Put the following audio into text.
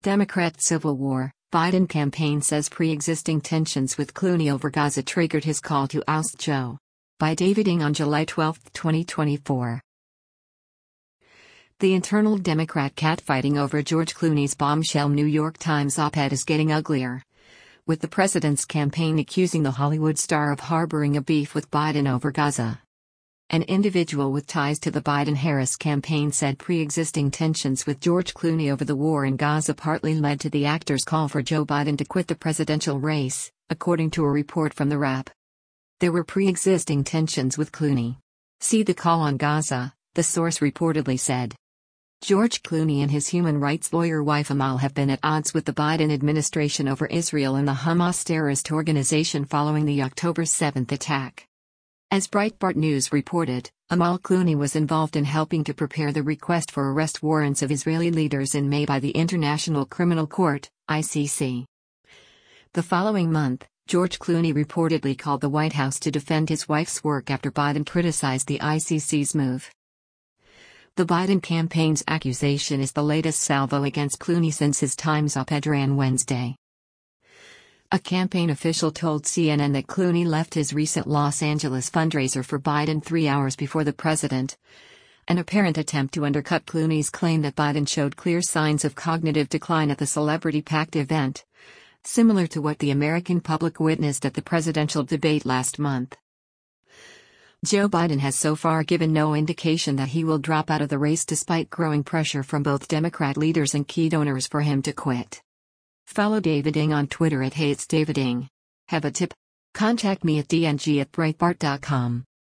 Democrat civil war. Biden campaign says pre-existing tensions with Clooney over Gaza triggered his call to oust Joe. By David Ng on July 12, 2024. The internal Democrat catfighting over George Clooney's bombshell New York Times op-ed is getting uglier, with the president's campaign accusing the Hollywood star of harboring a beef with Biden over Gaza. An individual with ties to the Biden-Harris campaign said pre-existing tensions with George Clooney over the war in Gaza partly led to the actor's call for Joe Biden to quit the presidential race, according to a report from the Wrap. There were pre-existing tensions with Clooney. See the call on Gaza, the source reportedly said. George Clooney and his human rights lawyer wife Amal have been at odds with the Biden administration over Israel and the Hamas terrorist organization following the October 7 attack. As Breitbart News reported, Amal Clooney was involved in helping to prepare the request for arrest warrants of Israeli leaders in May by the International Criminal Court, ICC. The following month, George Clooney reportedly called the White House to defend his wife's work after Biden criticized the ICC's move. The Biden campaign's accusation is the latest salvo against Clooney since his Times op-ed ran Wednesday. A campaign official told CNN that Clooney left his recent Los Angeles fundraiser for Biden 3 hours before the president, an apparent attempt to undercut Clooney's claim that Biden showed clear signs of cognitive decline at the celebrity-packed event, similar to what the American public witnessed at the presidential debate last month. Joe Biden has so far given no indication that he will drop out of the race despite growing pressure from both Democrat leaders and key donors for him to quit. Follow David Ng on Twitter @HatesDavidNg. Have a tip? Contact me at dng@breitbart.com.